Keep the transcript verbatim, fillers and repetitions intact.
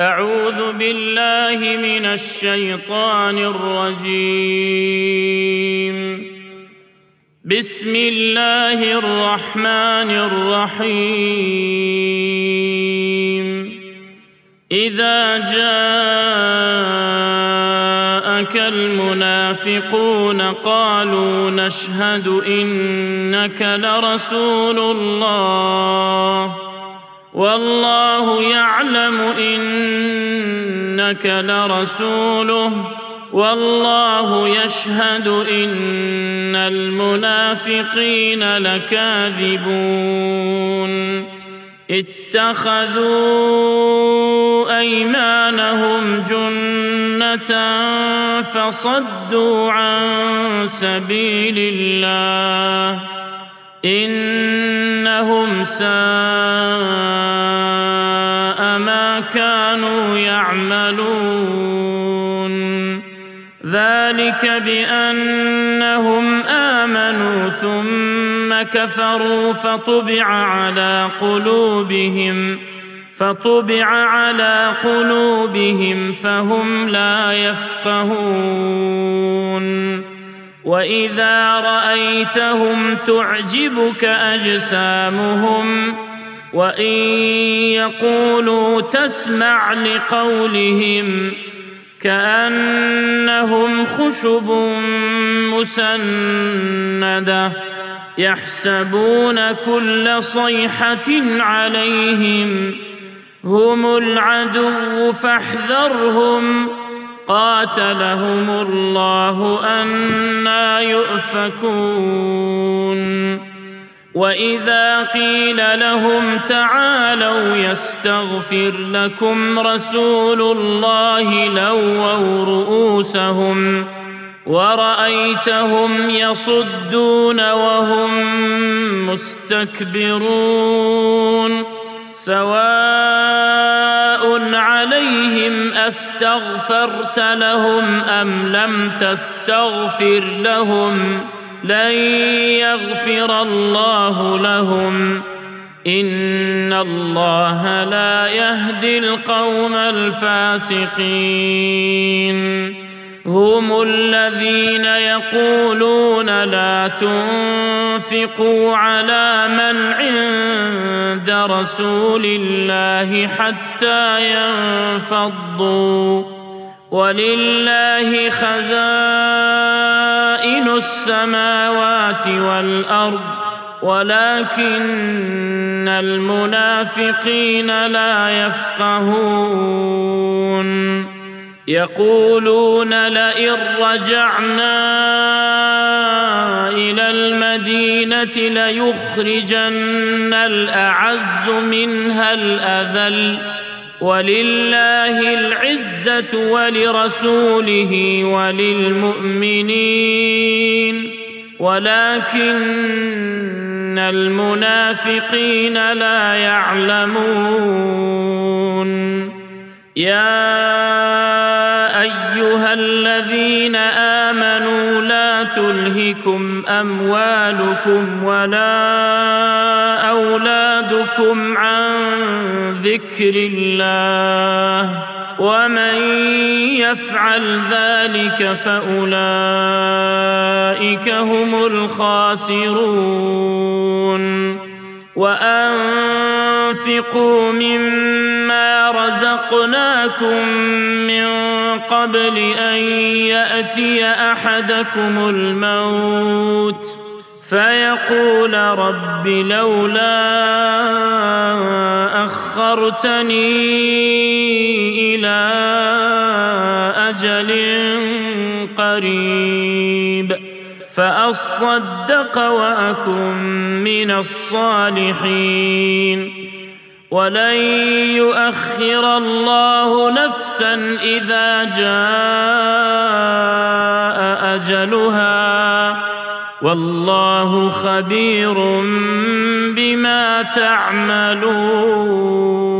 أعوذ بالله من الشيطان الرجيم. بسم الله الرحمن الرحيم. إذا جاءك المنافقون قالوا نشهد إنك لرسول الله والله يعلم إنك لرسوله والله يشهد إن المنافقين لكاذبون. اتخذوا أيمانهم جنة فصدوا عن سبيل الله إنهم ساء ما كانوا يعملون. ذلك بأنهم آمنوا ثم كفروا فطبع على قلوبهم فطبع على قلوبهم فهم لا يفقهون. وإذا رأيتهم تعجبك أجسامهم وإن يقولوا تسمع لقولهم كأنهم خشب مسندة يحسبون كل صيحة عليهم هم العدو فاحذرهم قاتلهم الله أنى يؤفكون. وإذا قيل لهم تعالوا يستغفر لكم رسول الله لووا رؤوسهم ورأيتهم يصدون وهم مستكبرون. سواء عليهم أستغفرت لهم أم لم تستغفر لهم لن يغفر الله لهم إن الله لا يهدي القوم الفاسقين. هم الذين يقولون لا تنفقوا على من عند رسول الله حتى ينفضوا ولله خزائن السماوات والأرض ولكن المنافقين لا يفقهون. يقولون لئن رجعنا إلى المدينة ليخرجن الأعز منها الأذل ولله العزة ولرسوله وللمؤمنين ولكن المنافقين لا يعلمون. يا أيها الذين آمنوا لا تلهكم أموالكم ولا أولادكم عن ذكر الله ومن يفعل ذلك فأولئك هم الخاسرون. وأنفقوا مما رزقناكم من قبل أن يأتي أحدكم الموت فيقول رب لولا أخرتني إلى أجل قريب فأصدق وأكن من الصالحين ولن يؤخر الله نفسا إذا جاء أجلها والله خبير بما تعملون.